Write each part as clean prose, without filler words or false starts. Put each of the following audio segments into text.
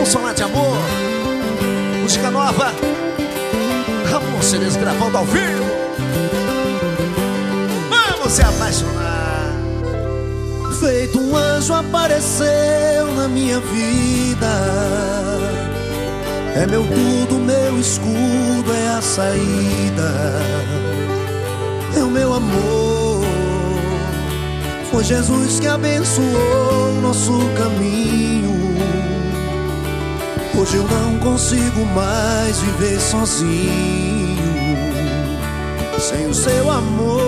Vamos falar de amor. Música nova, Ramon Cerezo gravando ao vivo. Vamos se apaixonar. Feito um anjo apareceu na minha vida. É meu tudo, meu escudo, é a saída. É o meu amor. Foi Jesus que abençoou nosso caminho. Hoje eu não consigo mais viver sozinho sem o seu amor.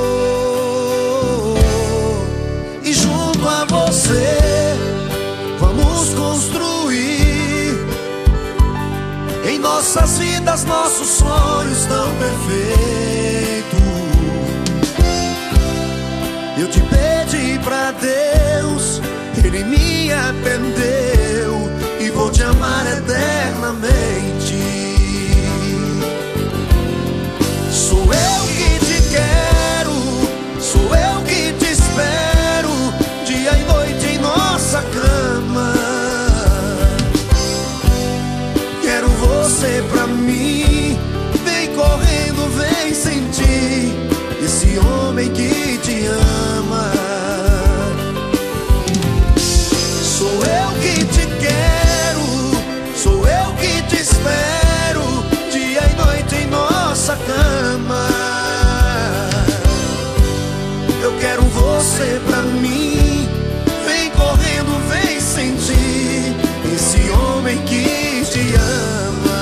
E junto a você vamos construir em nossas vidas nossos sonhos tão perfeitos. Eu te pedi pra Deus, Ele me atendeu e vou te amar eternamente. Sou eu que te quero, sou eu que te espero, dia e noite em nossa cama. Quero você pra mim, vem correndo, vem sentir esse homem que te ama. Sou eu que te quero, sou eu que te espero, dia e noite em nossa cama. Eu quero você pra mim, vem correndo, vem sentir esse homem que te ama.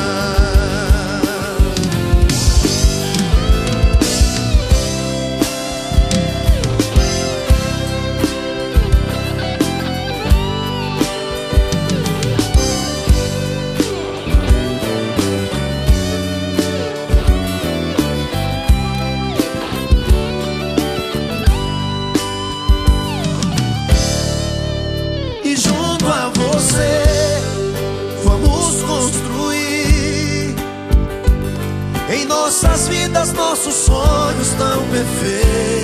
Vamos construir em nossas vidas nossos sonhos tão perfeitos.